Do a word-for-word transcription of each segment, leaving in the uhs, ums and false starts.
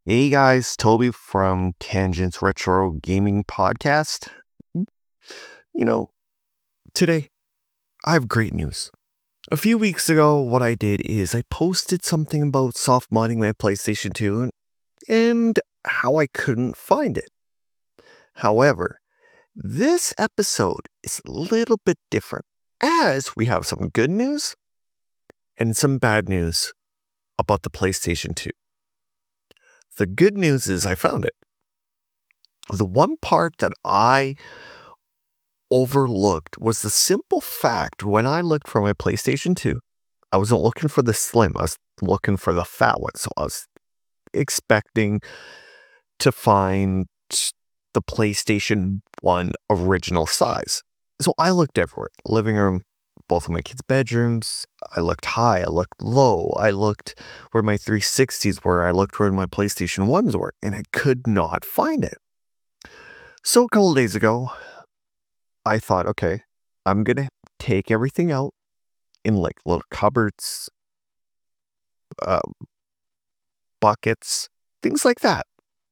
Hey guys, Toby from Tangents Retro Gaming Podcast. You know, today I have great news. A few weeks ago, what I did is I posted something about soft modding my PlayStation two and how I couldn't find it. However, this episode is a little bit different as we have some good news and some bad news about the PlayStation two. The good news is I found it. The one part that I overlooked was the simple fact when I looked for my PlayStation two, I wasn't looking for the slim, I was looking for the fat one. So I was expecting to find the PlayStation one original size. So I looked everywhere. Living room, both of my kids' bedrooms. I looked high, I looked low, I looked where my three sixties were, I looked where my PlayStation ones were, and I could not find it. So a couple of days ago, I thought, okay, I'm going to take everything out in like little cupboards, uh, buckets, things like that.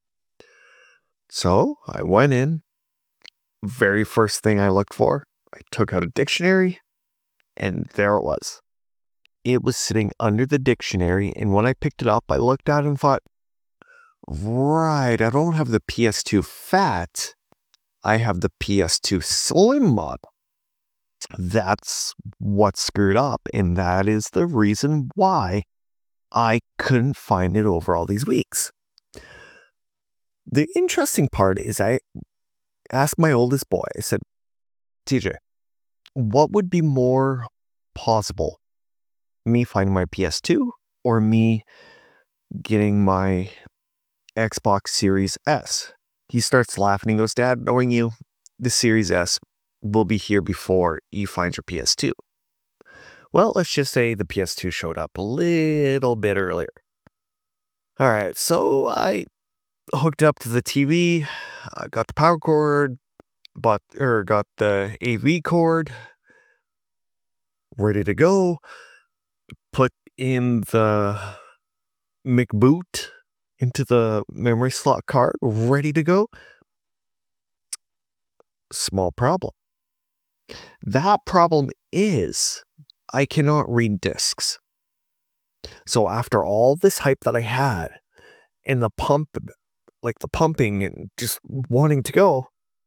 So I went in. Very first thing I looked for, I took out a dictionary, and there it was. It was sitting under the dictionary, and when I picked it up, I looked at it and thought, right, I don't have the P S two Fat, I have the P S two Slim model. That's what screwed up, and that is the reason why I couldn't find it over all these weeks. The interesting part is I asked my oldest boy, I said, T J, what would be more possible? Me finding my P S two or me getting my Xbox Series S? He starts laughing. He goes, Dad, knowing you, the Series S will be here before you find your P S two. Well, let's just say the P S two showed up a little bit earlier. All right, so I hooked up to the T V, I got the power cord, bought or got the A V cord, ready to go, put in the McBoot into the memory slot card, ready to go. Small problem. That problem is I cannot read discs. So after all this hype that I had and the pump, like the pumping and just wanting to go,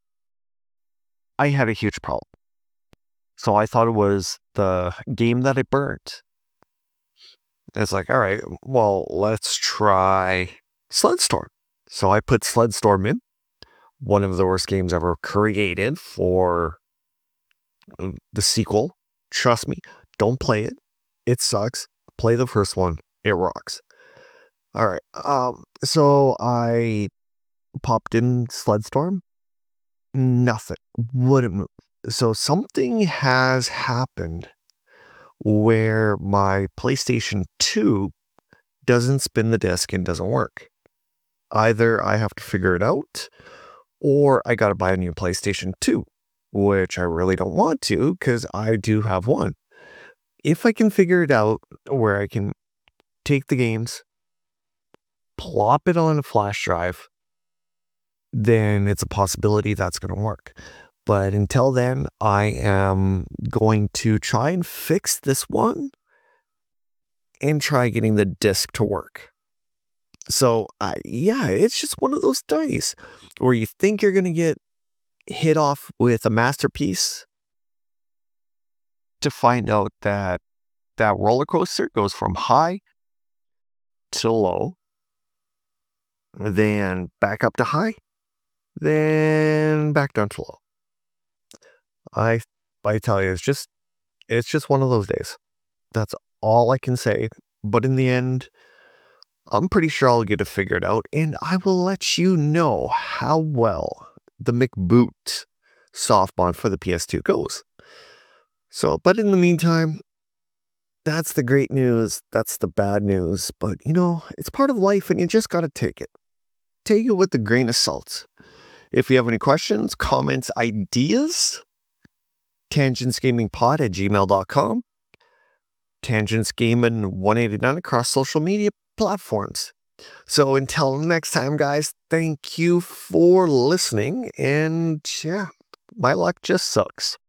I had a huge problem. So I thought it was the game that I burnt. It's like, all right, well, let's try Sledstorm. So I put Sledstorm in, one of the worst games ever created for the sequel. Trust me, don't play it. It sucks. Play the first one. It rocks. All right. Um, so I popped in Sledstorm. Nothing. Wouldn't move. So something has happened where my PlayStation two doesn't spin the disc and doesn't work. Either I have to figure it out, or I got to buy a new PlayStation two, which I really don't want to because I do have one. If I can figure it out where I can take the games, plop it on a flash drive, then it's a possibility that's going to work. But until then, I am going to try and fix this one and try getting the disc to work. So, uh, yeah, it's just one of those days where you think you're going to get hit off with a masterpiece to find out that that roller coaster goes from high to low, then back up to high, then back down to low. I, I tell you, it's just, it's just one of those days. That's all I can say. But in the end, I'm pretty sure I'll get it figured out, and I will let you know how well the McBoot soft mod for the P S two goes. So, but in the meantime, that's the great news. That's the bad news. But, you know, it's part of life, and you just got to take it. Take it with a grain of salt. If you have any questions, comments, ideas, tangentsgamingpod at gmail dot com. Tangents Gaming one eighty-nine across social media platforms. So until next time, guys, thank you for listening. And yeah, my luck just sucks.